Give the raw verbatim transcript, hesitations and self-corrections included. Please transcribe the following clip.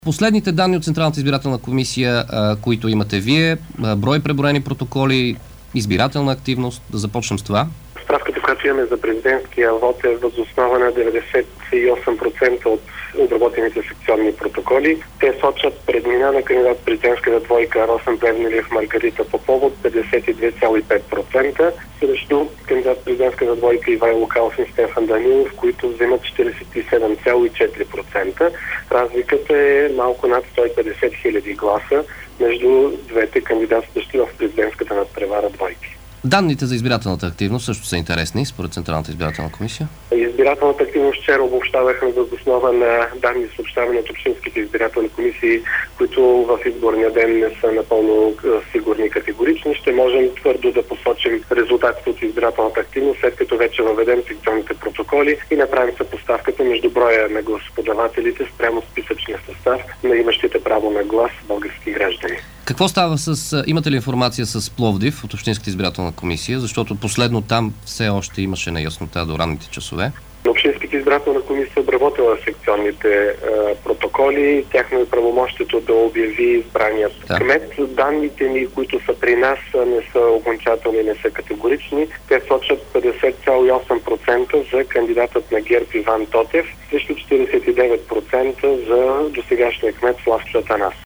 Последните данни от Централната избирателна комисия, които имате вие, брой преброени протоколи, избирателна активност, да започнем с това. Справката, която имаме за президентския вод, е въз основа на деветдесет и осем процента от обработените секционни протоколи. Те сочат предмина на кандидат президентската двойка Росен Плевнелиев Маргарита Попова от петдесет и две цяло и пет процента, срещу кандидат президентската двойка Ивайло Калфин Стефан Данилов, които вземат четиридесет и седем цяло и четири процента. Разликата е малко над сто и петдесет хиляди гласа между двете кандидатстващи в президентската надпревара двойки. Данните за избирателната активност също са интересни, според Централната избирателна комисия. Избирателната активност вчера обобщавахме въз основа на данни, съобщавани от общинските избирателни комисии, които в изборния ден не са напълно сигурни и категорични. Ще можем твърдо да посочим резултатите от избирателната активност, след като вече въведем секционните протоколи и направим съпоставката между броя на гласоподавателите спрямо списъчния състав на имащите право на глас български граждани. Какво става с... Имате ли информация с Пловдив от Общинската избирателна комисия, защото последно там все още имаше неяснота до ранните часове? Общинската избирателна комисия обработила секционните е, протоколи. Тяхно е правомощието да обяви избраният да. кмет. Данните ни, които са при нас, не са окончателни, не са категорични. Те сочат петдесет цяло и осем процента за кандидатът на ГЕРБ Иван Тотев, срещу четиридесет и девет процента за досегашния кмет Славчо Атанас.